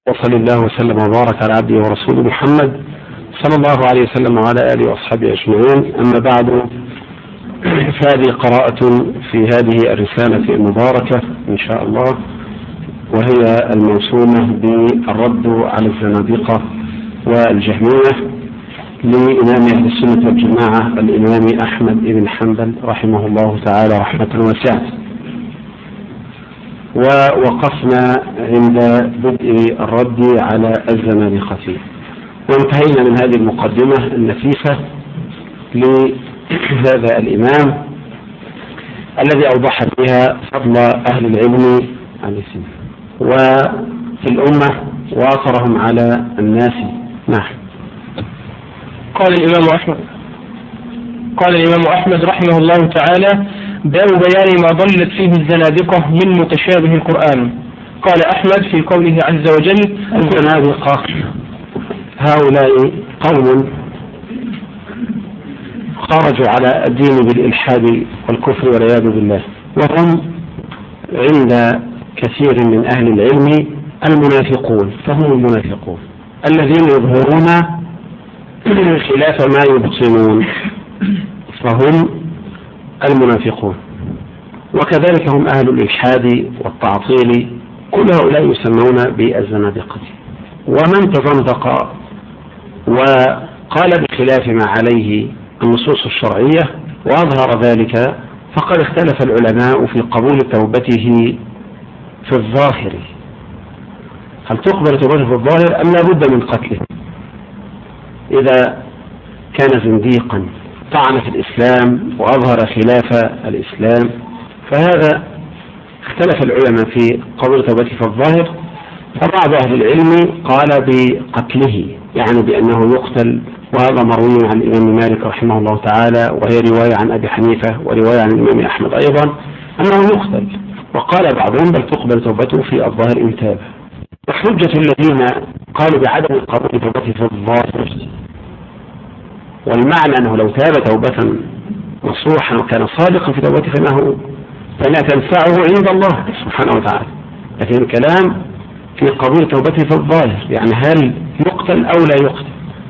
وصلى الله وسلم وبارك على عبده ورسوله محمد صلى الله عليه وسلم وعلى آله وأصحابه أجمعين. أما بعد، فهذه قراءة في هذه الرسالة المباركة إن شاء الله، وهي الموسومة بالرد على الزنادقة والجهمية لإمام أهل السنة والجماعة الإمام أحمد بن حنبل رحمه الله تعالى رحمة واسعة. ووقفنا عند بدء الرد على الزنادقة، وانتهينا من هذه المقدمة النفيسة لهذا الإمام الذي أوضح فيها فضل أهل العلم وفي الأمة وآثرهم على الناس. نعم. قال الإمام أحمد رحمه الله تعالى: باب بيان ما ضلت فيه الزنادقة من متشابه القرآن. قال أحمد في قوله عز وجل: الزنادقة هؤلاء قوم خرجوا على الدين بالإلحاد والكفر والعياذ بالله، وهم عند كثير من أهل العلم المنافقون، فهم المنافقون الذين يظهرون خلاف ما يبطنون، فهم المنافقون. وكذلك هم أهل الإلحاد والتعطيل، كل هؤلاء يسمون بالزنادقة. ومن تزندق وقال بخلاف ما عليه النصوص الشرعية وأظهر ذلك فقد اختلف العلماء في قبول توبته في الظاهر، هل تقبل توبته في الظاهر أم لا بد من قتله؟ إذا كان زنديقا طعن في الإسلام وأظهر خلاف الإسلام، فهذا اختلف العلماء في قبول توبته في الظاهر. فبعض أهل العلم قال بقتله، يعني بأنه يقتل، وهذا مروي عن الإمام مالك رحمه الله تعالى، وهي رواية عن أبي حنيفة ورواية عن الإمام أحمد أيضا أنه يقتل. وقال بعضهم بل تقبل توبته في الظاهر إن تاب. وحجة الذين قالوا بعدم قبول توبته في الظاهر، والمعنى أنه لو تاب توبة نصوحا وكان صادقا في توبته فإنها تنفعه عند الله سبحانه وتعالى. لكن الكلام في قبول توبته في الظاهر، يعني هل يقتل أو لا يقتل.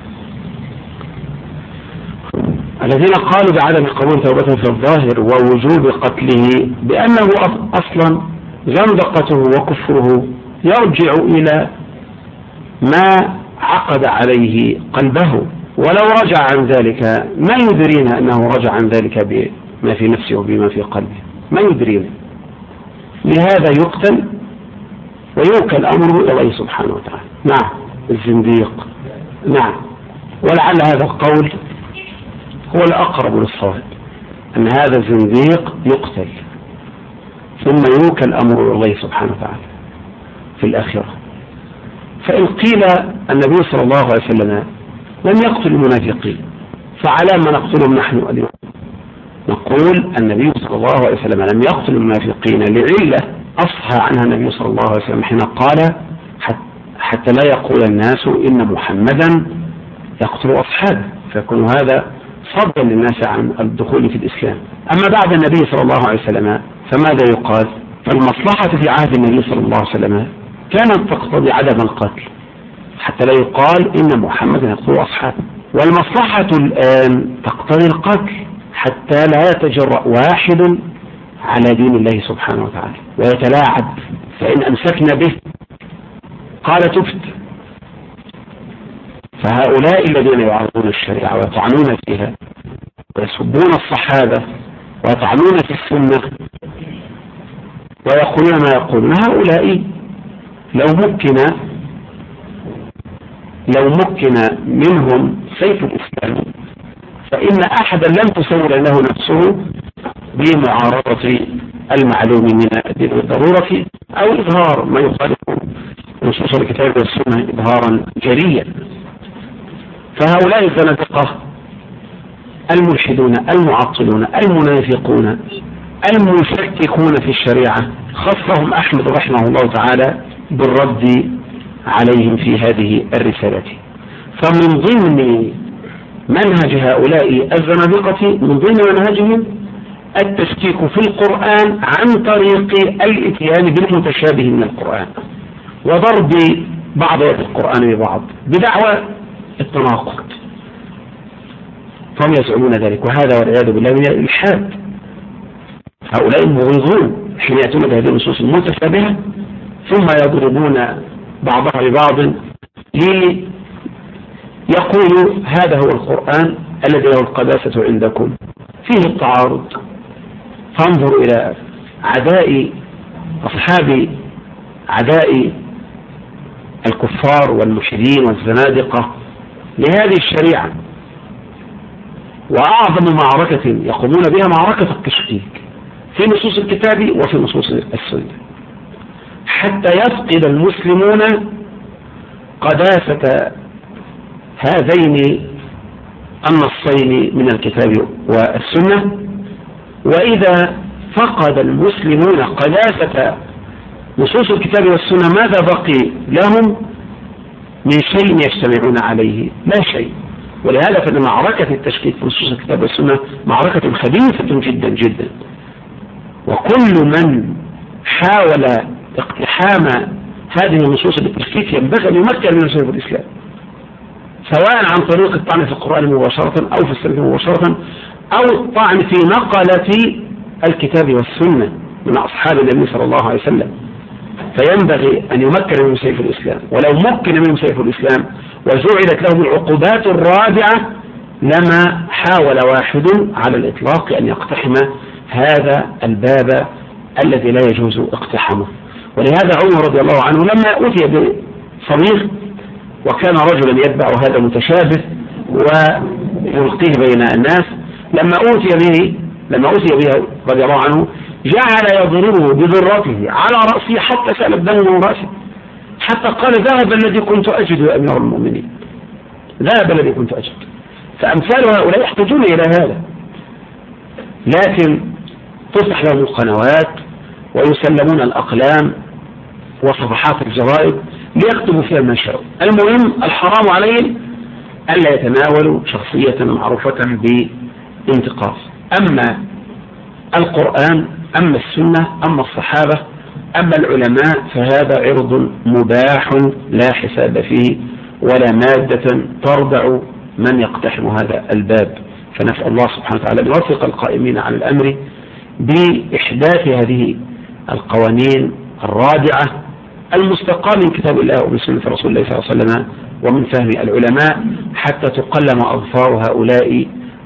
الذين قالوا بعدم قبول توبته في الظاهر ووجوب قتله بأنه أصلا زندقته وكفره يرجع إلى ما عقد عليه قلبه، ولو رجع عن ذلك ما يدرينا أنه رجع عن ذلك بما في نفسه وبما في قلبه، ما يدرينا. لهذا يقتل ويوكل أمره إلى الله سبحانه وتعالى. نعم، الزنديق. نعم، ولعل هذا القول هو الأقرب للصواب، أن هذا الزنديق يقتل ثم يوكل أمره إلى الله سبحانه وتعالى في الآخرة. فإن قيل النبي صلى الله عليه وسلم لم يقتل المنافقين، فعلى ما نقتلهم نحن اليوم؟ نقول النبي صلى الله عليه وسلم لم يقتل المنافقين لعلة أصحى عنها النبي صلى الله عليه وسلم حين قال: حتى لا يقول الناس إن محمدا يقتل أصحابه، فيكون هذا صدا للناس عن الدخول في الإسلام. أما بعد النبي صلى الله عليه وسلم فماذا يقال؟ فالمصلحة في عهد النبي صلى الله عليه وسلم كانت تقتضي عدم القتل حتى لا يقال إن محمدا يقتل أصحابه، والمصلحة الآن تقتضي القتل حتى لا يتجرأ واحد على دين الله سبحانه وتعالى ويتلاعب، فإن أمسكنا به قال تبت. فهؤلاء الذين يعارضون الشريعة ويطعنون فيها ويسبون الصحابة ويطعنون في السنة ويقولون ما يقولون، هؤلاء لو مكن منهم سيف الإسلام فإن أحدا لم تسول له نفسه بمعارضة المعلوم من الدين بالضرورة أو إظهار ما يخالف نصوص الكتاب والسنة إظهارا جليا. فهؤلاء الزنادقة الملحدون المعطلون المنافقون المشككون في الشريعة خصهم أحمد رحمه الله تعالى بالرد عليهم في هذه الرسالة. فمن ضمن منهج هؤلاء الزنادقة، من ضمن منهجهم التشكيك في القرآن عن طريق الاتيان بالمتشابه من القرآن وضرب بعض آيات القرآن ببعض بدعوى التناقض، فهم يزعمون ذلك، وهذا والعياذ بالله من الإلحاد. هؤلاء المغيظون حين يأتون بهذه النصوص المتشابهة ثم يضربون بعضها ببعض ليقولوا هذا هو القرآن الذي له القداسة عندكم، فيه التعارض. فانظروا إلى عداء أصحاب عداء الكفار والملحدين والزنادقة لهذه الشريعة، وأعظم معركة يقومون بها معركة التشكيك في نصوص الكتاب وفي نصوص السنة، حتى يفقد المسلمون قداسة هذين النصين من الكتاب والسنة. وإذا فقد المسلمون قداسة نصوص الكتاب والسنة ماذا بقي لهم من شيء يجتمعون عليه؟ لا شيء. ولهذا فإن معركة التشكيك في نصوص الكتاب والسنة معركة خبيثة جدا جدا، وكل من حاول اقتحام هذه النصوص بالتشكيك ينبغي أن يمكن من شيء في الإسلام، سواء عن طريق الطعن في القرآن مباشرة أو في السنة مباشرة، أو الطعن في نقلة الكتاب والسنة من أصحاب النبي صلى الله عليه وسلم، فينبغي أن يمكن من شيء في الإسلام. ولو مكن من شيء في الإسلام وجعلت لهم العقوبات الرادعة لما حاول واحد على الإطلاق أن يقتحم هذا الباب الذي لا يجوز اقتحامه. ولهذا عمر رضي الله عنه لما أتي بصبيغ وكان رجلا يتبع هذا المتشابه ويلقيه بين الناس، لما أتي به رضي الله عنه جعل يضربه بذرته على رأسه حتى سال الدم من رأسه، حتى قال ذهب الذي كنت أجد يا أمير المؤمنين، ذهب الذي كنت أجد. فأمثال هؤلاء يحتاجون إلى هذا، لكن تصبح لهم القنوات ويسلمون الأقلام وصفحات الجرائد ليكتبوا فيها ما شاءوا. المهم الحرام عليهم ألا يتناولوا شخصية معروفة بانتقاص. أما القرآن، أما السنة، أما الصحابة، أما العلماء فهذا عرض مباح لا حساب فيه ولا مادة تردع من يقتحم هذا الباب. فنسأل الله سبحانه وتعالى أن يوفق القائمين على الأمر بإحداث هذه القوانين الرادعة المستقاة من كتاب الله ومن سنة رسول الله صلى الله عليه وسلم ومن فهم العلماء، حتى تقلم أظفار هؤلاء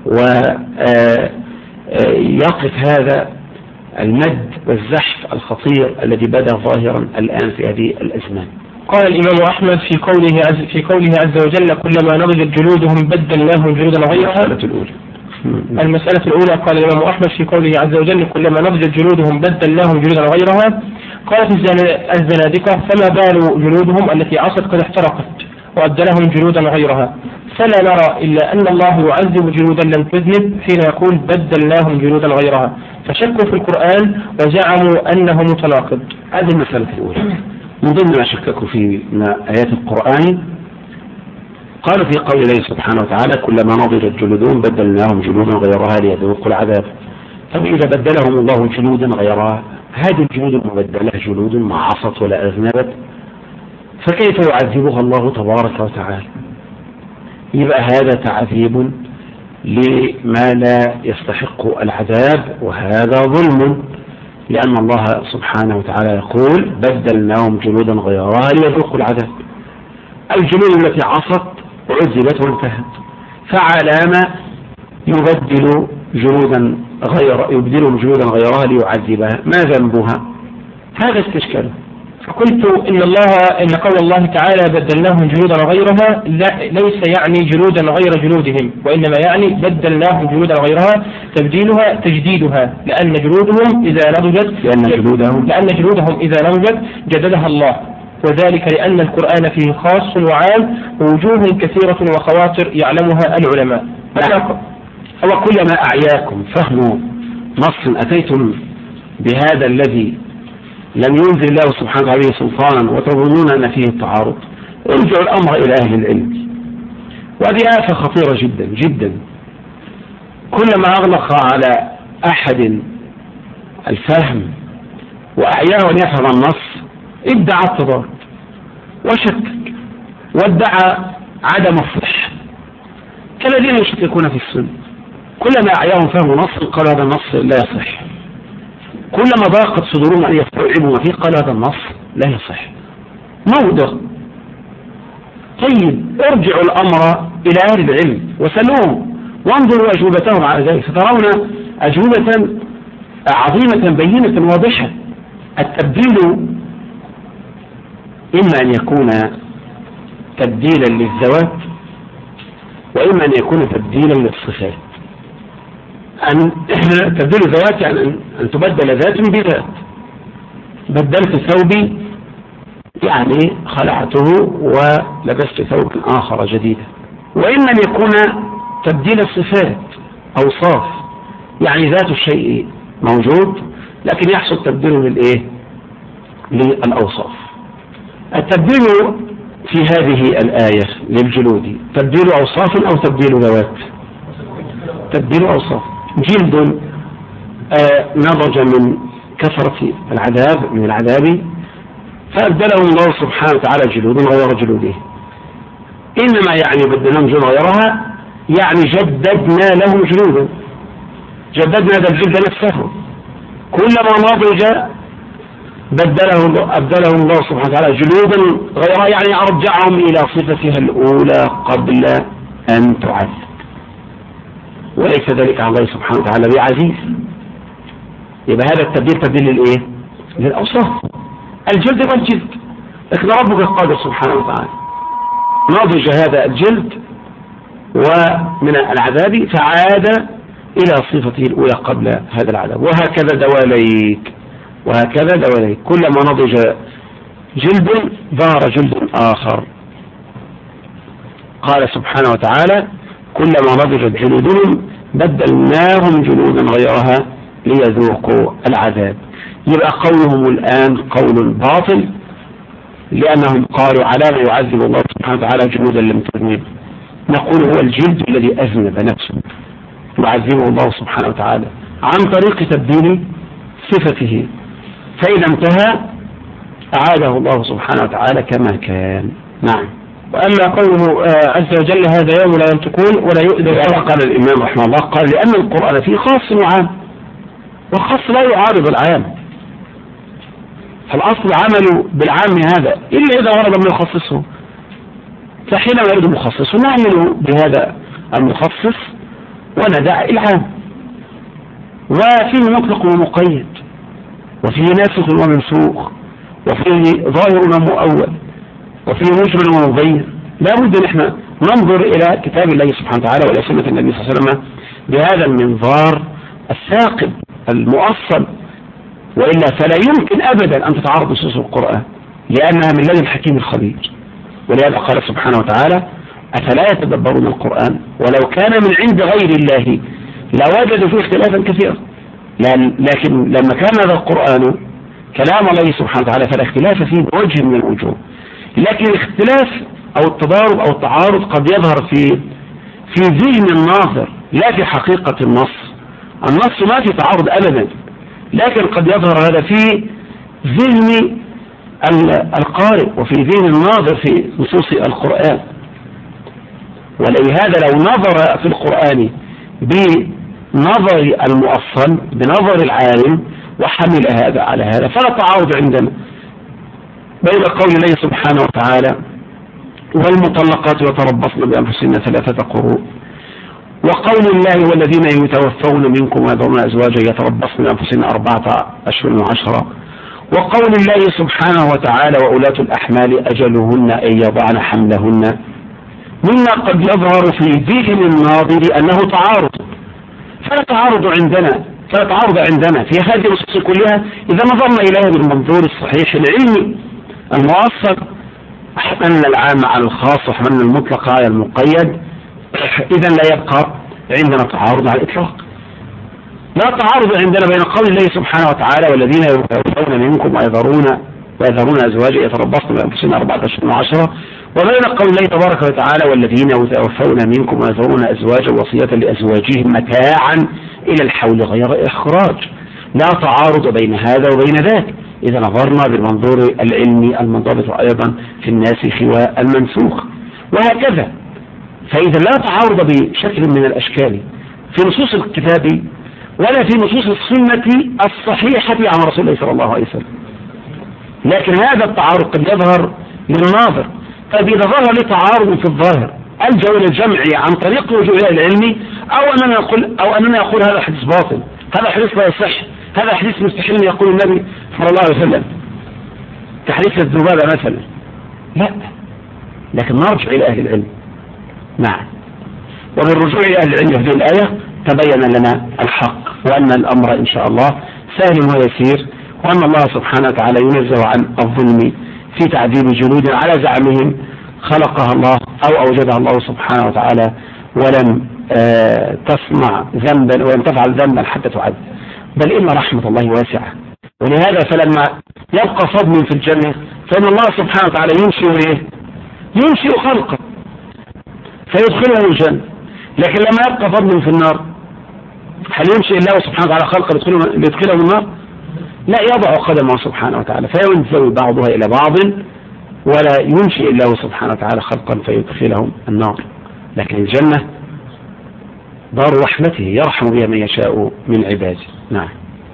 ويقف هذا المد والزحف الخطير الذي بدأ ظاهرا الآن في هذه الأزمان. قال الإمام أحمد في قوله عز وجل كلما نضجت جلودهم بدلناهم جلودا غيرها. المسألة الأولى قال الإمام أحمد في قوله عز وجل كلما نضجت جلودهم بدلناهم جلودا غيرها. قالت الزنادقة فما بال جلودهم التي عصت قد احترقت وأبدلهم جلودا غيرها، فلا نرى إلا أن الله يعذب جلودا لم تذنب حين يقول بدلناهم جلودا غيرها، فشكوا في القرآن وزعموا أنه متناقض. هذه المسألة الأولى. من ضمن ما شككوا في آيات القرآن قالوا في قول الله سبحانه وتعالى كلما نضجت جلودهم بدلناهم جلودا غيرها ليذوقوا العذاب. طب إذا بدلهم الله جلودا غيرها، هذه الجلود المبدلة جلود ما عصت ولا أذنبت، فكيف يعذبها الله تبارك وتعالى؟ يبقى هذا تعذيب لما لا يستحق العذاب، وهذا ظلم، لأن الله سبحانه وتعالى يقول بدلناهم جلودا غيرها ليذوقوا العذاب. الجلود التي عصت عذبت وانتهت، فعلامة يبدلهم جلودا غيرها ليعذبها، ما ذنبها؟ هذا استشكال. فقلت إن قول الله تعالى بدلناهم جلودا غيرها ليس يعني جلودا غير جلودهم، وإنما يعني بدلناهم جلودا غيرها تبديلها تجديدها، لأن جلودهم إذا نضجت جددها الله، وذلك لأن القرآن فيه خاص وعام ووجوه كثيرة وخواطر يعلمها العلماء. هو كلما أعياكم فهم نص أتيتم بهذا الذي لم ينزل الله سبحانه عليه سلطانا وتظنون أن فيه التعارض، ارجعوا الأمر إلى أهل العلم. وهذه آفة خطيرة جدا جدا. كلما أغلق على أحد الفهم وأعياه أن يفهم النص ادعى التضاد، وشكك وادعى عدم الصحة كالذين يشككون في السنة، كلما أعياهم فهم نص قالوا هذا النص لا يصح، كلما ضاقت صدورهم أن يستوعبوا ما فيه قالوا هذا النص لا يصح. موضع. طيب ارجعوا الأمر إلى أهل العلم وسألوهم وانظروا أجوبتهم على ذلك، سترون أجوبة عظيمة بينة واضحة. التبديل إما أن يكون تبديلا للذوات وإما أن يكون تبديلا للصفات. أن تبديل الذوات يعني أن تبدل ذات بذات، بدلت ثوبي يعني خلعته ولبست ثوب آخر جديدا. وإما أن يكون تبديل الصفات أوصاف، يعني ذات الشيء موجود لكن يحصل تبديله للإيه؟ للأوصاف. التبديل في هذه الآية للجلود تبديل أوصاف أو تبديل ذوات؟ تبديل أوصاف. جلد نضج من كثرة العذاب من العذاب فأبدلهم الله سبحانه وتعالى جلود غير جلوده. إنما يعني بدلهم جلود غيرها يعني جددنا لهم جلودا، جددنا هذا الجلد نفسه، كلما نضج أبدلهم الله سبحانه وتعالى جلودا غيرها يعني أرجعهم إلى صفتها الأولى قبل أن تعذب، وليس ذلك على الله سبحانه وتعالى بعزيز. يبقى هذا التبديل تبديل للإيه؟ للأوصاف. الجلد والجلد، لكن ربك قادر سبحانه وتعالى نضج هذا الجلد ومن العذاب فعاد إلى صفته الأولى قبل هذا العذاب. وهكذا دواليك، وهكذا دواليك، كلما نضج جلد ظهر جلد آخر. قال سبحانه وتعالى كلما نضجت جلودهم بدلناهم جلودا غيرها ليذوقوا العذاب. يبقى قولهم الآن قول باطل لأنهم قالوا على ما يعذب الله سبحانه وتعالى جلودا لم تذنب. نقول هو الجلد الذي أذنب نفسه يعذبه الله سبحانه وتعالى عن طريق تبديل صفته، فإذا انتهى أعاده الله سبحانه وتعالى كما كان. نعم. وأما قوله عز وجل هذا يوم لا ينطقون ولا يؤذن. قال الإمام رحمه الله قال لأن القرآن فيه خاص وعام، والخاص لا يعارض العام، فالأصل عمل بالعام هذا إلا إذا ورد من يخصصه، فحينما يرد مخصص نعمل بهذا المخصص وندع العام. وفيه مطلق ومقيد، وفيه ناسخ ومنسوخ، وفيه ظاهر ومؤول، وفيه مجمل ومبين. لا بد ان احنا ننظر الى كتاب الله سبحانه وتعالى والى سنة النبي صلى الله عليه وسلم بهذا المنظار الثاقب المؤصل، والا فلا يمكن ابدا ان تتعارض نصوص القرآن لانها من لدن الحكيم الخبير. ولهذا قال سبحانه وتعالى افلا يتدبرون القرآن ولو كان من عند غير الله لوجدوا فيه اختلافا كثيرا. لكن لما كان هذا القرآن كلام الله سبحانه وتعالى فلا اختلاف فيه بوجه من الوجوه، لكن الاختلاف او التضارب او التعارض قد يظهر في ذهن الناظر لا في حقيقة النص. النص ما في تعارض ابدا، لكن قد يظهر هذا في ذهن القارئ وفي ذهن الناظر في نصوص القرآن. ولهذا لو نظر في القرآن بنظر المؤصل بنظر العالم وحمل هذا على هذا فلا تعارض عندنا بين قول الله سبحانه وتعالى والمطلقات يتربصن بأنفسهن 3 قروء، وقول الله والذين يتوفون منكم ويذرون أزواجا يتربصن بأنفسهن 4 أشهر و10، وقول الله سبحانه وتعالى وأولاة الأحمال أجلهن أن يضعن حملهن. مما قد يظهر في ذهن الناظر أنه تعارض، فلا تعارض عندنا في هذه النصوص كلها إذا نظرنا إليها بالمنظور الصحيح العلمي المؤصل، حملنا العام على الخاص وحملنا المطلق على المقيد، إذا لا يبقى عندنا تعارض على الإطلاق. لا تعارض عندنا بين قول الله سبحانه وتعالى والذين يتوفون منكم ويذرون أزواجا يتربصن بأنفسهن 4 أشهر و10، وبين قول الله تبارك وتعالى والذين يتوفون منكم ويذرون أزواجا وصية لأزواجهم متاعا إلى الحول غير إخراج. لا تعارض بين هذا وبين ذاك، إذا نظرنا بالمنظور العلمي المنضبط أيضا في الناسخ والمنسوخ وهكذا. فإذا لا تعارض بشكل من الأشكال في نصوص الكتاب ولا في نصوص السنة الصحيحة عن رسول الله صلى الله عليه وسلم، لكن هذا التعارض قد يظهر للناظر. طيب إذا ظهر لي تعارض في الظاهر ألجأ إلى الجمع عن طريق رجوع إلى العلم أو أننا أقول هذا حديث باطل، هذا حديث لا يصح، هذا حديث مستحيل يقول النبي صلى الله عليه وسلم كحديث الذبابة مثلا. لا، لكن نرجع إلى أهل العلم. نعم، وبالرجوع إلى أهل العلم في هذه الآية تبين لنا الحق، وأن الأمر إن شاء الله سهل ويسير، وأن الله سبحانه وتعالى ينزه عن الظلم في تعذيب جنود على زعمهم خلقها الله أو أوجدها الله سبحانه وتعالى ولم تصنع ذنبا ولم تفعل ذنبا حتى تعذب، بل إن رحمة الله واسعة. ولهذا فلما يبقى صدم في الجنة فإن الله سبحانه وتعالى ينشئ خلقه فيدخله الجنة، لكن لما يبقى فضل في النار هل ينشئ الله سبحانه وتعالى خلقه ليدخله النار؟ لا، يضع قدمه سبحانه وتعالى فينزوي بعضها إلى بعض، ولا ينشئ الله سبحانه وتعالى خلقا فيدخلهم النار. لكن الجنة دار رحمته يرحم بها من يشاء من عباده. نعم.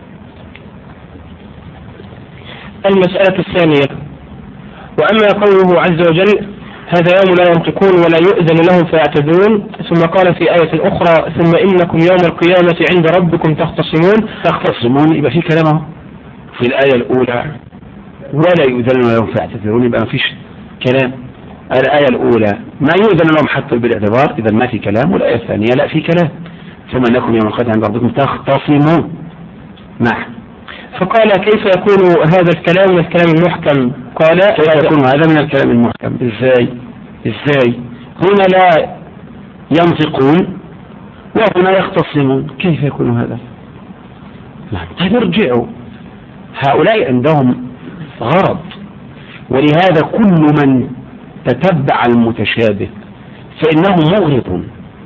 المسألة الثانية: وأما قوله عز وجل هذا يوم لا ينطقون ولا يؤذن لهم فيعتذرون، ثم قال في آية أخرى ثم إنكم يوم القيامة عند ربكم تختصمون، يبقى في كلامه في الآية الأولى ولا يؤذن لهم فيعتذرون، يبقى ما فيش كلام. الآية الأولى ما يؤذن لهم حتى بالاعتبار، إذا ما في كلام، والآية الثانية لا في كلام، ثم إنكم يوم القيامة عند ربكم تختصمون. نعم. فقال كيف يكون هذا الكلام من الكلام المحكم؟ قال كيف يكون هذا من الكلام المحكم؟ إزاي هنا لا ينطقون وهنا يختصمون، كيف يكون هذا؟ نعم. ترجعوا، هؤلاء عندهم غرض، ولهذا كل من تتبع المتشابه فإنه مغرض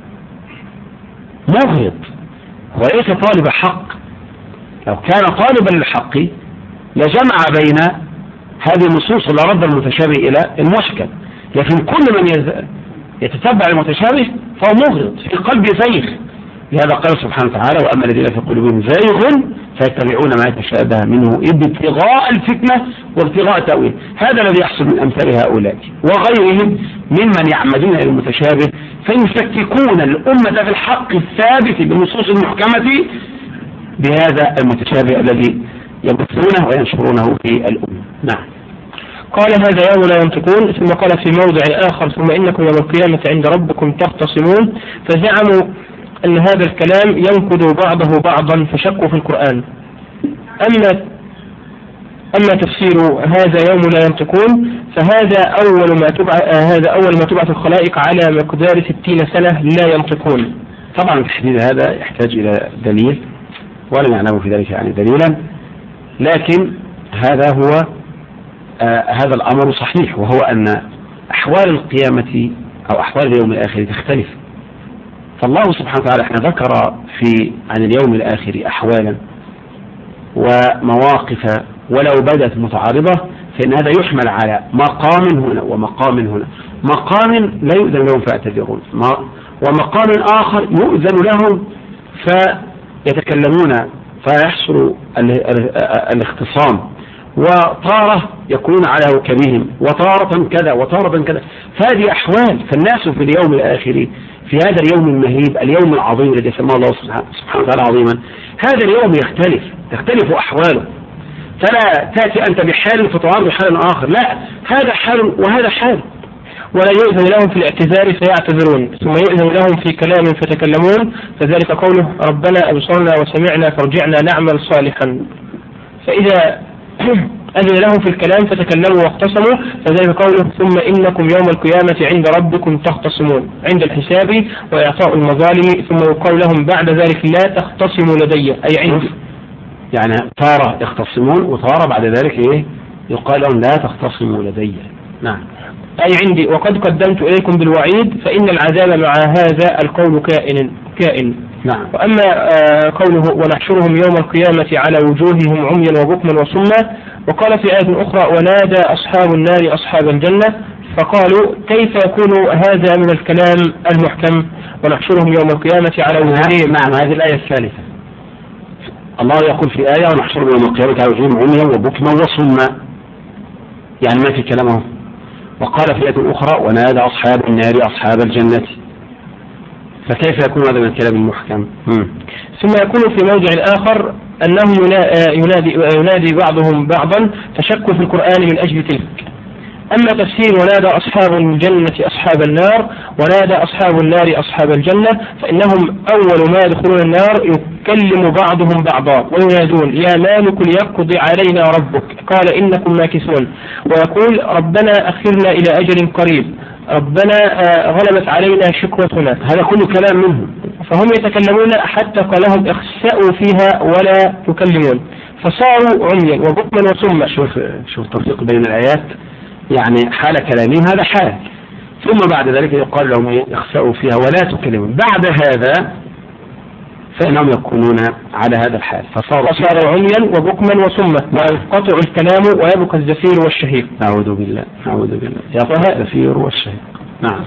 وليس طالب حق. لو كان طالبا للحق لجمع بين هذه النصوص اللي رد المتشابه إلى المحكم، لكن كل من يتتبع المتشابه فهو مغرض في قلب زيغ. لهذا قال سبحانه وتعالى وأما الذين في قلوبهم زيغ فيتبعون ما يتشابه منه ابتغاء الفتنة وابتغاء تأويل. هذا الذي يحصل من أمثال هؤلاء وغيرهم ممن يعمدون إلى المتشابه فيشككون الأمة في الحق الثابت بالنصوص المحكمة بهذا المتشابه الذي يبثونه وينشرونه في الأمة. نعم. قال هذا يوم لا ينطقون، ثم قال في موضع آخر ثم إنكم يوم القيامة عند ربكم تختصمون، فزعموا أن هذا الكلام ينقض بعضه بعضا فشكوا في القرآن. أما تفسير هذا يوم لا ينطقون فهذا أول ما تبعث الخلائق على مقدار 60 سنة لا ينطقون. طبعا تحديد هذا يحتاج إلى دليل ولا نعلم في ذلك يعني دليلا، لكن هذا هو هذا الأمر صحيح، وهو أن أحوال القيامة أو أحوال اليوم الآخر تختلف. فالله سبحانه وتعالى احنا ذكر عن اليوم الآخر أحوالا ومواقف ولو بدت متعارضة فإن هذا يحمل على مقام هنا ومقام هنا. مقام لا يؤذن لهم فيعتذرون، ومقام آخر يؤذن لهم فيتكلمون فيحصل الاختصام، وطارة يكون على وكبهم، وطارة كذا وطارة كذا. فهذه أحوال. فالناس في اليوم الآخر في هذا اليوم المهيب، اليوم العظيم الذي سماه الله سبحانه وتعالى عظيما، هذا اليوم تختلف أحواله، فلا تأتي أنت بحال فتعارض حال آخر، لا، هذا حال وهذا حال. ولا يؤذن لهم في الاعتذار فيعتذرون، ثم يؤذن لهم في كلام فتكلمون، فذلك قوله ربنا أبصرنا وسمعنا فارجعنا نعمل صالحا. فإذا أذن لهم في الكلام فتكلموا واختصموا فذلك قوله ثم إنكم يوم القيامة عند ربكم تختصمون، عند الحساب وإعطاء المظالم. ثم يقال لهم بعد ذلك لا تختصموا لدي، أي عندي. يعني تارة يختصمون وتارة بعد ذلك يقال لهم لا تختصموا لدي. نعم. أي عندي، وقد قدمت إليكم بالوعيد فإن العذاب مع هذا القول كائن. نعم. وأما قوله ونحشرهم يوم القيامة على وجوههم عميا وبكما وصما، وقال في آية أخرى ونادى أصحاب النار أصحاب الجنة فقالوا كيف يكون هذا من الكلام المحكم ونحشرهم يوم القيامة على وجوههم. نعم هذه الآية الثالثة. الله يقول في آية ونحشرهم يوم القيامة على وجوههم عميا وبكما وصما، يعني ما في كلامه. وقال في آية أخرى ونادى أصحاب النار أصحاب الجنة، فكيف يكون هذا من الكلام المحكم؟ ثم يكون في موضع آخر أنه ينادي بعضهم بعضا فشكوا في القرآن من أجل تلك. أما تفسير ونادى أصحاب الجنة أصحاب النار ونادى أصحاب النار أصحاب الجنة فإنهم أول ما يدخلون النار يكلم بعضهم بعضا وينادون يا مالك ليقضي علينا ربك قال إنكم ماكثون، ويقول ربنا أخرنا إلى أجل قريب، ربنا غلبت علينا شكوتنا. هذا كله كلام منهم، فهم يتكلمون حتى قالهم اخسأوا فيها ولا تكلمون، فصاروا عميا وبكما وصما. شوف التفريق بين الآيات، يعني حال كلامهم هذا حال، ثم بعد ذلك يقال لهم اخسأوا فيها ولا تكلمون، بعد هذا فإنهم يكونون على هذا الحال فصاروا عميا وبكما وصما وينقطع الكلام ويبقى الزفير والشهيق. أعوذ بالله يبقى الزفير والشهيق. نعم.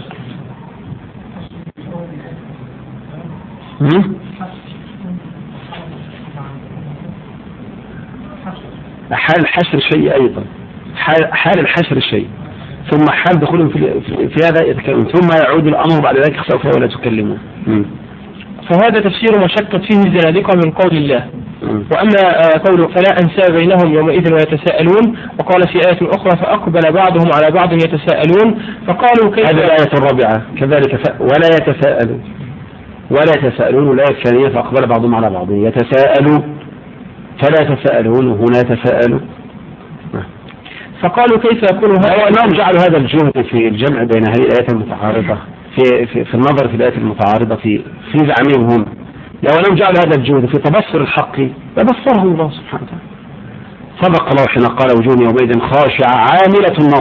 حال الحشر شيء أيضا، حال الحشر شيء، ثم حال دخولهم في هذا يتكلمون، ثم يعود الأمر بعد ذلك اخسأوا فيها ولا تكلمون. فهذا تفسير ما شكت فيه الزنادقة من قول الله. وأما قوله فلا أنساب بينهم يومئذ ويتساءلون، وقال في آية أخرى فأقبل بعضهم على بعض يتساءلون فقالوا كيف. هذه الآية الرابعة كذلك ولا يتساءلون والآية الثانية فأقبل بعضهم على بعض يتساءلوا فلا يتساءلون وهنا يتساءلوا. فقالوا كيف يكون هذا. وأنهم جعلوا هذا الجهد في الجمع بين هذه الآيات المتعارضة في النظر في الآيات المتعارضة في زعمهم هم، لو أنهم جعلوا هذا الجهد في تبصر الحق لبصرهم الله سبحانه وتعالى. صدق الله حين قال وجوه يومئذ خاشعة عاملة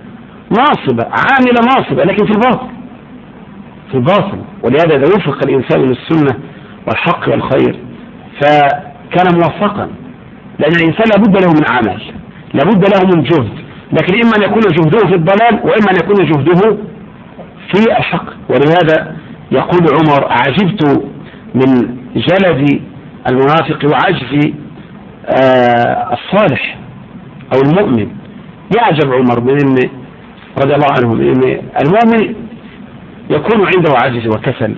ناصبة لكن في الباطل. ولهذا إذا وفق الإنسان للسنة والحق والخير فكان موفقا، لأن الإنسان لابد له من عمل، لابد له من جهد، لكن إما أن يكون جهده في الضلال وإما أن يكون جهده في الحق. ولهذا يقول عمر أعجبت من جلد المنافق وعجز الصالح أو المؤمن. يعجب عمر من رضي الله عنه من المؤمن يكون عنده عجز وكسل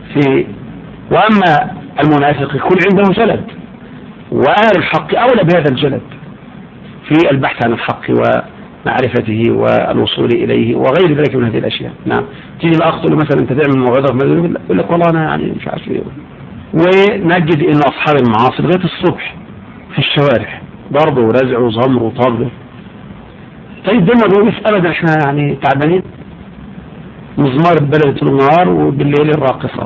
وأما المنافق يكون عنده جلد، وأهل الحق أولى بهذا الجلد في البحث عن الحق ومعرفته والوصول إليه وغير ذلك من هذه الأشياء. نعم. تيجي الأخ تقول مثلا أنت تعمل موعظة يقول لك والله أنا يعني مش عارف إيه، ونجد إن أصحاب المعاصي لغاية الصبح في الشوارع ضرب ورزع وزمر وطرد. طيب دول ما بيقولش أبدا إحنا يعني تعبانين، مزمار البلد طول النهار وبالليل الراقصات.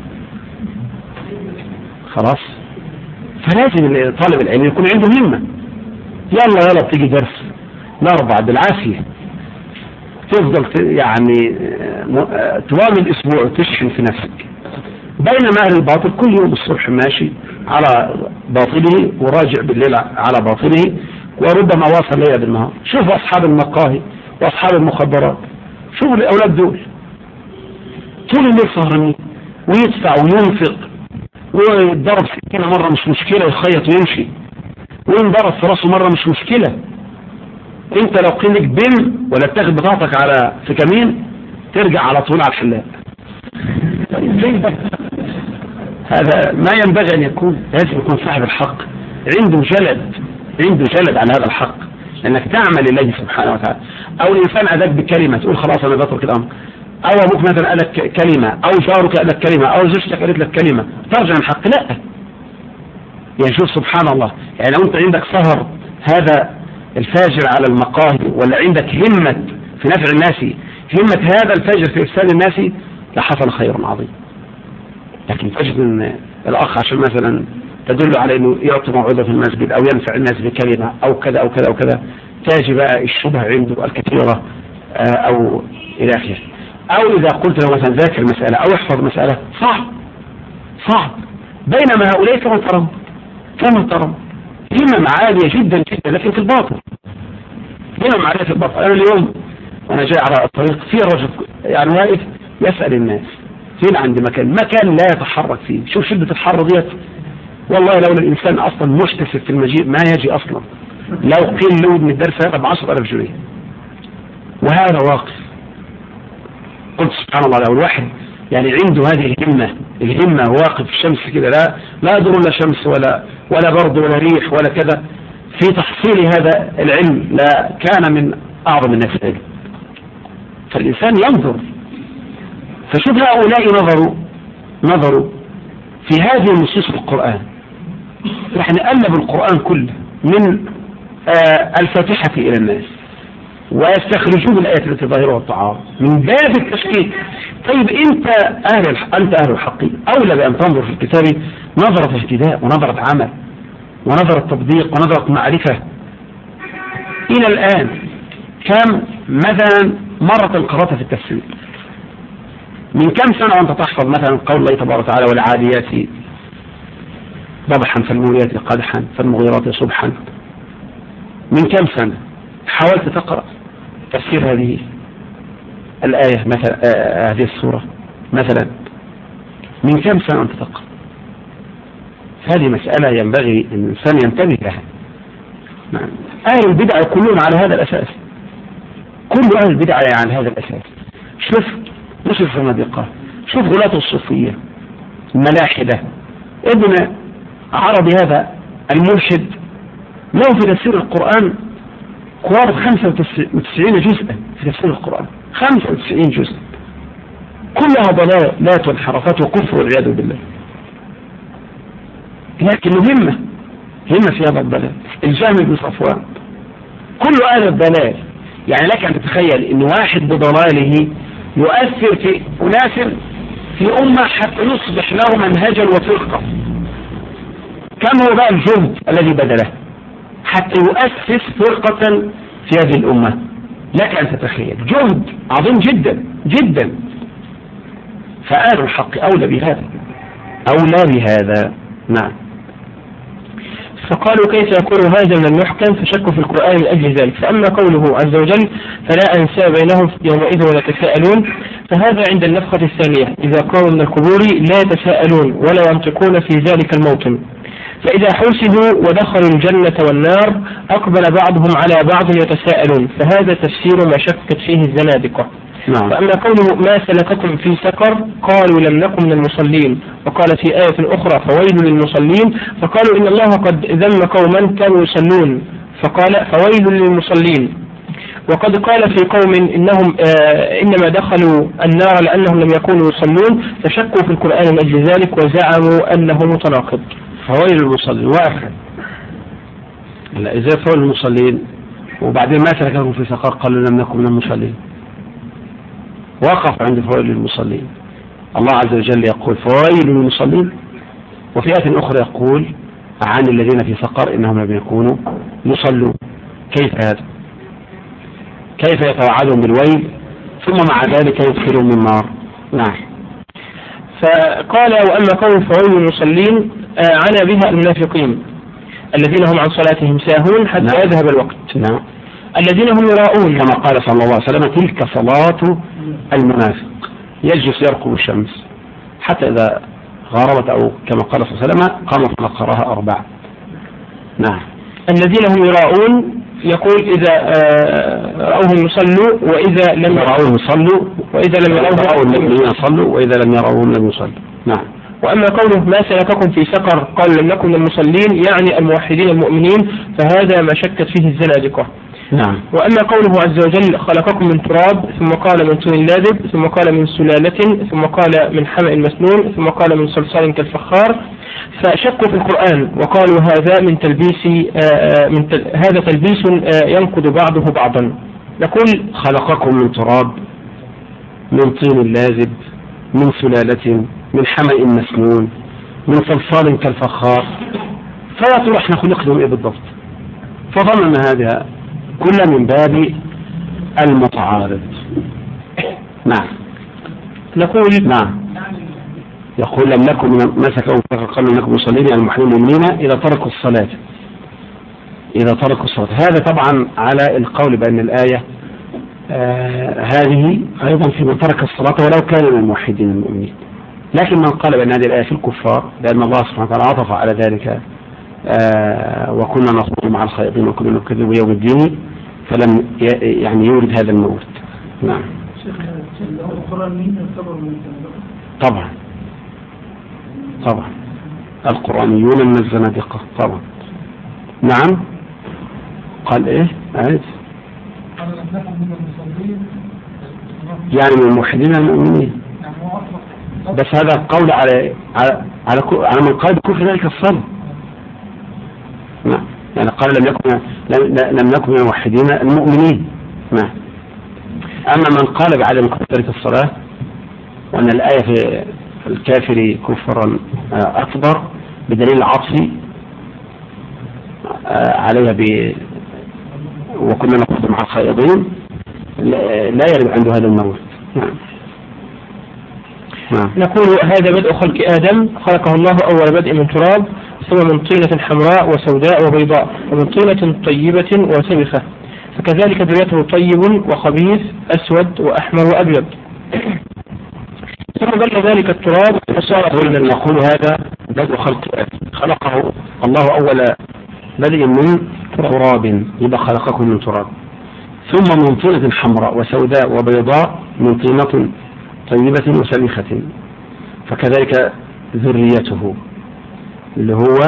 خلاص. فلازم طالب العلم يكون عنده همة. يلا بتيجي درس الأربع بالعافية، تفضل يعني طوال الأسبوع تشحن في نفسك، بينما أهل الباطل كل يوم الصبح ماشي على باطله وراجع بالليل على باطله وربما واصل ليلة بالنهار. شوفوا أصحاب المقاهي وأصحاب المخدرات، شوفوا الأولاد دول طول الليل سهرانين ويدفع وينفق ويتضرب سكينة مرة مش مشكلة، يخيط ويمشي، وينضرب في راسه مرة مش مشكلة. انت لو قيلك بن ولا تاخد بطاقتك على في كمين ترجع على طول على الحلاق. هذا ما ينبغي ان يكون. لازم يكون صاحب الحق عنده جلد على هذا الحق، انك تعمل لله سبحانه وتعالى. او الانسان اذاك بكلمة تقول خلاص انا بترك الامر، او ابوك مثلا قال لك كلمة، او جارك قال لك كلمة، او زوجتك قالت لك كلمة ترجع عن الحق. لا يعني شوف سبحان الله، يعني لو انت عندك سهر هذا الفاجر على المقاهي ولا عندك همة في نفع الناس، همة هذا الفاجر في إفساد الناس لحصل خير عظيم. لكن تجد ان الأخ عشان مثلا تدل على انه يعطي موعظة في المسجد او ينفع الناس بكلمة او كذا او كذا او كذا، تجي بقى الشبهة عنده الكثيرة او الى اخره. او اذا قلت له مثلا ذاكر مسألة او احفظ مسألة صعب، بينما هؤلاء كما ترون همم عالية جدا جدا لكن في الباطل، همم عالية في الباطل. أنا اليوم وأنا جاي على الطريق في رجل يعني واقف يسأل الناس فين عندي مكان لا يتحرك فيه. شوف شدة الحر ديت، والله لولا الإنسان أصلا مشتسب في المجيء ما يجي أصلا، لو قيل له من الدرس هذا ب10,000 جنيه، وهذا واقف. قلت سبحان الله، لو الواحد يعني عنده هذه الهمة واقف في الشمس كده، لا يضر لا شمس ولا برد ولا ريح ولا كذا، في تحصيل هذا العلم لا كان من أعظم الناس علم. فالإنسان ينظر، فشوف هؤلاء نظروا في هذه النصوص القرآن. نحن نقلب القرآن كله من الفاتحة إلى الناس ويستخرجون الآيات التي ظاهرها التعارض من باب التشكيك. طيب أنت أهل الحق أولى بأن تنظر في الكتاب نظرة اهتداء ونظرة عمل ونظرة تطبيق ونظرة معرفة. إلى الآن كم مثلا مرة قرأت في التفسير؟ من كم سنة وأنت تحفظ مثلا قول الله تبارك وتعالى والعاديات ضبحا فالموريات قدحا فالمغيرات صبحا؟ من كم سنة حاولت تقرأ تفسير هذه الآية مثلا، هذه السورة مثلا؟ من كم سنة أنت تقرأ؟ هذه مسألة ينبغي أن الإنسان ينتبه لها. نعم. أهل البدع كلهم على هذا الأساس، كل أهل البدع على هذا الأساس. شوف الزنادقة، شوف غلاة الصوفية الملاحدة. ابن عربي هذا الملحد له في تفسير القرآن قرابة 95 جزءا في تفسير القرآن، 95 جزء كلها ضلالات وانحرافات وكفر والعياذ بالله. لكنه همة في هذا الضلال. الجهم بن صفوان كل أهل الضلال. يعني لك أن تتخيل أن واحد بضلاله يؤثر في أناس في أمة حتى يصبح له منهجا وفرقة. كم هو بقى الجهد الذي بذله حتى يؤسس فرقة في هذه الأمة؟ لك أن تتخيل جهد عظيم جدا جدا. فآل الحق أولى بهذا. نعم. فقالوا كيف يكون هذا من المحكم؟ فشكوا في القرآن من أجل ذلك. فأما قوله عز وجل فلا أنساب بينهم يومئذ ولا تساءلون، فهذا عند النفخة الثانية إذا قاموا من القبور لا يتساءلون ولا ينطقون في ذلك الموطن. فإذا حوسبوا ودخلوا الجنة والنار أقبل بعضهم على بعض يتساءلون، فهذا تفسير ما شكت فيه الزنادقة. نعم. فأما قوله ما سلككم في سقر قالوا لم نكن من المصلين، وقال في آية أخرى فويل للمصلين، فقالوا إن الله قد ذم قوما كانوا يصلون فقال فويل للمصلين. وقد قال في قوم إنهم إنما دخلوا النار لأنهم لم يكونوا يصلون، فشكوا في القرآن من أجل ذلك وزعموا أنه متناقض. فويل للمصلين واحد، لا إذا فويل للمصلين وبعدين ما سلككم في سقر قالوا لم نكن من المصلين، وقف عند فويل للمصلين. الله عز وجل يقول فويل للمصلين، وفي آية أخرى يقول عن الذين في سقر إنهم لم يكونوا يصلون. كيف هذا؟ كيف يتوعدهم بالويل ثم مع ذلك يدخلون من النار؟ نعم. فقال وأما قول فويل للمصلين عنى بها المنافقين الذين هم عن صلاتهم ساهون حتى نعم. يذهب الوقت. نعم. الذين هم يراؤون كما قال صلى الله عليه وسلم تلك صلاة المنافق، يجلس يرقب الشمس حتى إذا غربت أو كما قال صلى الله عليه وسلم قام فنقرها 4. نعم. الذين هم يراؤون يقول إذا رأوهم يصلوا وإذا لم يراوهم يصلوا وإذا لم يروهم يصلوا وإذا لم يروهم لم يصلوا. نعم. وأما قوله ما سلككم في سقر قالوا لم نكن من المصلين يعني الموحدين المؤمنين، فهذا ما شكت فيه الزنادقة. نعم. وأما قوله عز وجل خلقكم من تراب ثم قال من طين لازب ثم قال من سلالة ثم قال من حمأ مسنون ثم قال من صلصال كالفخار، فشكوا في القرآن وقالوا هذا من تلبيس هذا تلبيس ينقض بعضه بعضا. نقول خلقكم من تراب من طين لازب من سلالة من حمأ مسنون من صلصال كالفخار، فلا ترى احنا خلقتهم ايه بالضبط؟ فظن ان هذا كل من باب المتعارض. نعم. نقول نعم. يقول لم نكن مسكهم قالوا لم نكن مصلين يعني المؤمنين إذا تركوا الصلاة إذا تركوا الصلاة. هذا طبعا على القول بأن الآية هذه أيضا في من ترك الصلاة ولو كان من الموحدين المؤمنين. لكن من قال بأن هذه الآية في الكفار لأن الله سبحانه وتعالى عطف على ذلك وكنا نخوض مع الخائضين وكنا نكذب يوم الدين، فلم يعني يورد هذا المورد. نعم. طبعا القرآنيون من الزنادقة طبعا. نعم. قال ايه؟ عايز يعني من الموحدين المؤمنين، بس هذا قول على من قال بكفر ذلك الصلاة. نعم. يعني قال لم يكن من الموحدين المؤمنين. نعم. أما من قال بعدم كفر ذلك الصلاة وأن الآية في الكافر كفرا أكبر بدليل العطف عليها وكنا نخوض مع الخائضين لا يرد عنده هذا المورد. نعم. نقول هذا بدء خلق آدم، خلقه الله أول بدء من تراب ثم من طينة حمراء وسوداء وبيضاء ومن طينة طيبة وسبخة، فكذلك ذريته طيب وخبيث أسود وأحمر وأبيض. ثم بل ذلك التراب فصار طينا. نقول هذا بدء خلق آدم، خلقه الله أول بدء من تراب، يبقى خلقكم من تراب، ثم من طينة حمراء وسوداء وبيضاء من طينة طيبة وسبخة، فكذلك ذريته اللي هو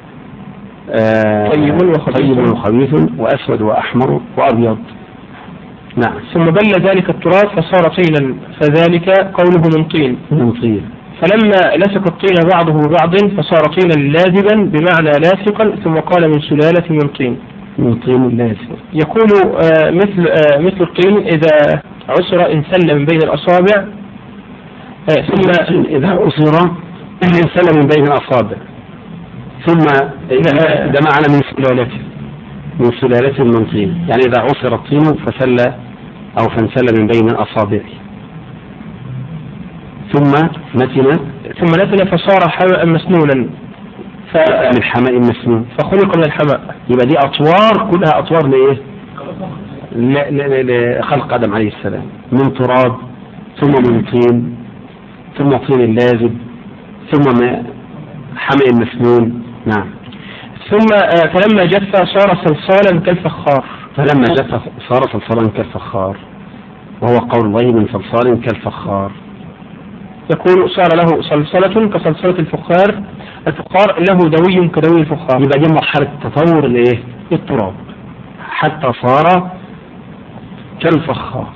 طيب وخبيث وأسود وأحمر وأبيض. نعم. ثم بل ذلك التراب فصار طينا، فذلك قوله من طين. فلما لصق الطين بعضه ببعض فصار طينا لازبا بمعنى لاصقا، ثم قال من سلالة من طين. من طين لازب. يقول مثل الطين إذا عصر انسل من بين الأصابع، ثم إذا عصر انسل من بين الأصابع، ثم ده معنى من سلالة من طين، يعني إذا عصر الطين فسل أو فانسل من بين الأصابع، ثم نتن فصار حماء مسنونا، من حماء مسنون، فخلق من الحماء. يبقى دي أطوار كلها أطوار لإيه؟ لخلق آدم عليه السلام، من تراب ثم من طين ثم طين لازب ثم حماء مسنون. نعم. ثم فلما جف صار صلصالا كالفخار. صار صلصالا كالفخار، وهو قول الله من صلصال كالفخار. يقول صار له صلصلة كصلصلة الفخار، الفخار له دوي كدوي الفخار. يبقى دي مرحلة تطور الايه؟ التراب حتى صار كالفخار،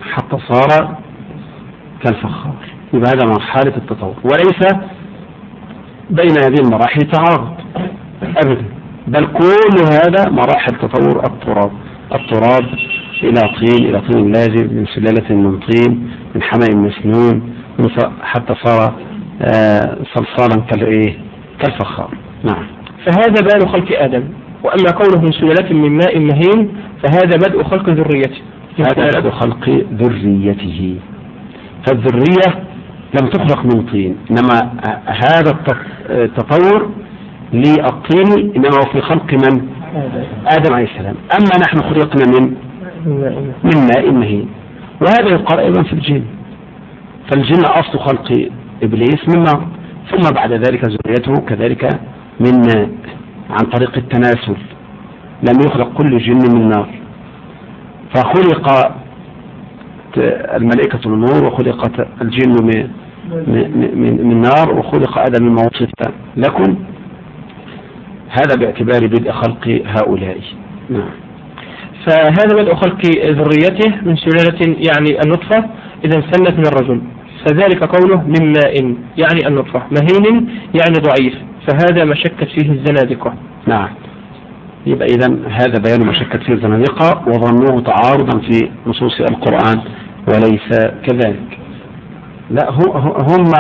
يبقى هذا مرحلة التطور، وليس بين هذه المراحل تعارض أبدا، بل كل هذا مراحل تطور التراب إلى طين لازب، من سلالة من طين، من حماء مسنون، حتى صار صلصالا كالفخار. نعم. فهذا بال خلق آدم. وأما قوله من سلالة من ماء مهين فهذا بدء خلق ذريته. هذا بدء خلق ذريته، فالذرية لم تخلق من طين، إنما هذا التطور للطين إنما هو في خلق من؟ آدم عليه السلام. أما نحن خلقنا من ماء مهين، وهذا يقال أيضا في الجن، فالجن أصل خلق إبليس من نار، ثم بعد ذلك ذريته كذلك من ماء عن طريق التناسل، لم يخلق كل جن من نار، فخلق الملائكة من نور وخلقت الجن من نار وخلق آدم مما وصف لكم، هذا باعتبار بدء خلق هؤلاء. نعم. فهذا بدء خلق ذريته من سلالة يعني النطفة إذا انسلت من الرجل، فذلك قوله من ماء يعني النطفة، مهين يعني ضعيف، فهذا ما شكت فيه الزنادقة. نعم. يبقى إذن هذا بيان ما شكت فيه الزنادقة وظنوه تعارضا في نصوص القرآن، وليس كذلك. لا، هم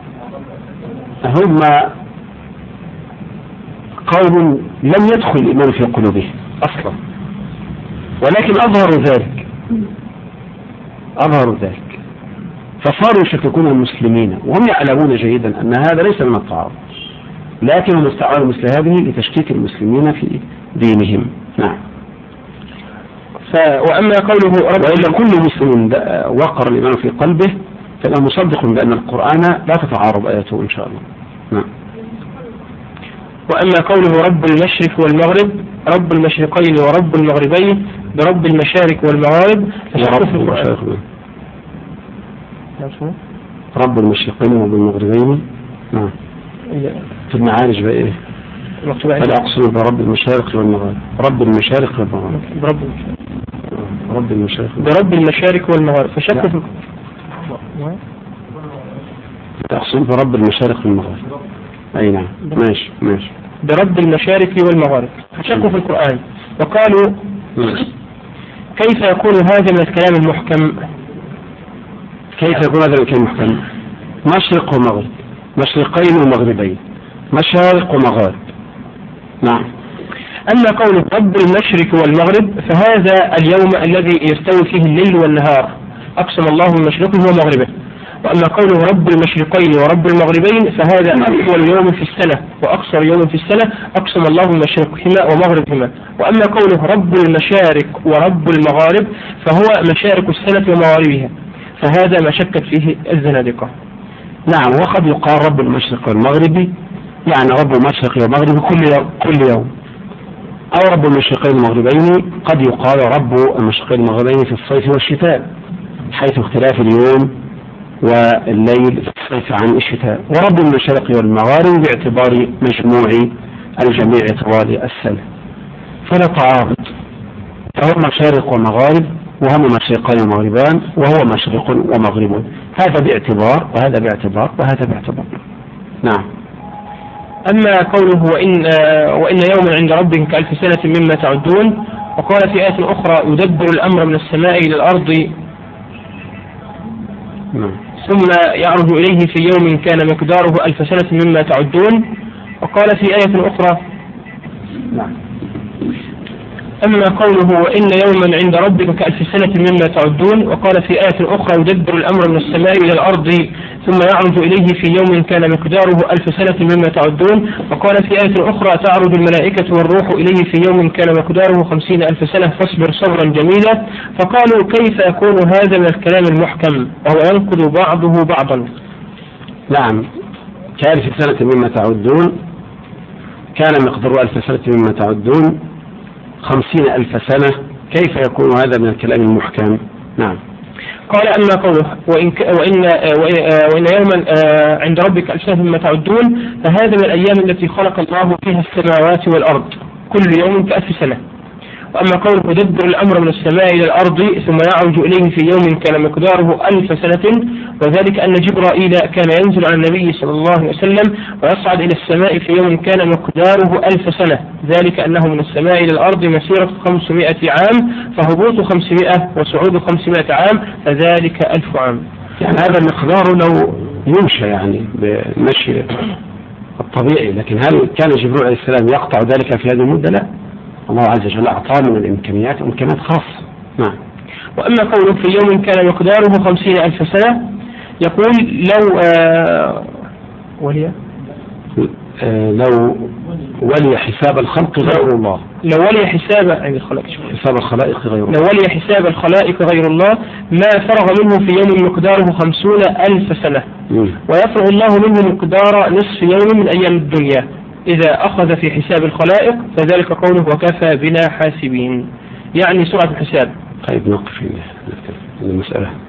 قوم لم يدخل الإيمان في قلوبهم أصلا، ولكن أظهروا ذلك فصاروا يشككون المسلمين وهم يعلمون جيدا أن هذا ليس من التعارض، لكنهم استعملوا مثل هذه لتشكيك المسلمين في دينهم. نعم. وأما قوله وإلا كل مسلم وقر الإيمان في قلبه فإنه مصدق بأن القرآن لا تتعارض آياته إن شاء الله. نعم. وأما قوله رب المشرق والمغرب، رب المشرقين ورب المغربين برب المشارق والمغارب، رب المشرقين ورب المغربين. نعم. في المعارج بقى إيه؟ فلا أقسم برب المشارق والمغارب، رب المشارق والمغارب، رب المشارق برب المشارق والمغارب، فشك في أقسم برب المشارق والمغارب. أي نعم. ماشي ماشي. برب المشارق والمغارب، فشكوا في القرآن وقالوا كيف يكون هذا من الكلام المحكم؟ كيف يكون هذا من الكلام المحكم؟ مشرق ومغرب، مشرقين ومغربين، مشارق ومغارب. نعم. أما قول رب المشرق والمغرب فهذا اليوم الذي يستوي فيه الليل والنهار، أقسم الله من مشرقه ومغربه. وأما قوله رب المشرقين ورب المغربين فهذا أطول يوم في السنة وأقصر يوم في السنة، أقسم الله من مشرقهما ومغربهما. وأما قوله رب المشارق ورب المغارب فهو مشارق السنة ومغاربها، فهذا ما شكت فيه الزنادقة. نعم. وقد يقال رب المشرق والمغربي، يعني رب المشرق والمغرب كل يوم، أو رب المشرقين والمغربين قد يقال رب المشرقين والمغربين في الصيف والشتاء، حيث اختلاف اليوم والليل في الصيف عن الشتاء. ورب المشارق والمغارب باعتبار مجموع الجميع طوال السنة، فلا تعارض، فهو مشارق ومغارب وهم مشرقان ومغربان، وهو مشرق ومغرب، هذا باعتبار وهذا باعتبار وهذا باعتبار. نعم. أما قوله وإن يوما عند ربك كألف سنة مما تعدون، وقال في آية أخرى يدبر الأمر من السماء إلى الأرض ثم يعرج إليه في يوم كان مقداره 1000 سنة مما تعدون، وقال في آية أخرى أما قوله وإن يوما عند ربك كألف سنة مما تعدون، وقال في آية أخرى يدبر الأمر من السماء إلى الأرض ثم يعرج إليه في يوم كان مقداره 1000 سنة مما تعدون، وقال في آية أخرى تعرج الملائكة والروح إليه في يوم كان مقداره 50,000 سنة فاصبر صبرا جميلا. فقالوا كيف يكون هذا من الكلام المحكم وهو ينقض بعضه بعضا؟ نعم. كألف سنة مما تعدون كان مقداره 1000 سنة مما تعدون 50,000 سنة، كيف يكون هذا من الكلام المحكم؟ نعم. قال أما قوله وإن يوما عند ربك 1000 سنة مما تعدون فهذا من الأيام التي خلق الله فيها السماوات والأرض كل يوم كألف سنة. وأما قوله يدبر الأمر من السماء إلى الأرض ثم يعرج إليه في يوم كان مقداره 1000 سنة، وذلك أن جبرائيل كان ينزل على النبي صلى الله عليه وسلم ويصعد إلى السماء في يوم كان مقداره 1000 سنة، ذلك أنه من السماء إلى الأرض مسيرة 500 عام، فهبوط 500 وصعود 500 عام، فذلك 1000 عام. يعني هذا المقدار لو يمشى يعني بمشي الطبيعي، لكن هل كان جبريل عليه السلام يقطع ذلك في هذه المدة؟ لا، الله عز وجل أعطاه من الإمكانيات إمكانيات خاصة. نعم. وأما قوله في يوم كان مقداره 50,000 سنة يقول لو ولي حساب الخلق غير الله، لو ولي حساب الخلائق غير الله، لو ولي حساب الخلائق غير الله ما فرغ منه في يوم مقداره 50,000 سنة، ويفرغ الله منه مقدار نصف يوم من أيام الدنيا إذا أخذ في حساب الخلائق، فذلك قوله وكفى بنا حاسبين، يعني سرعة الحساب. طيب نقف في المسألة.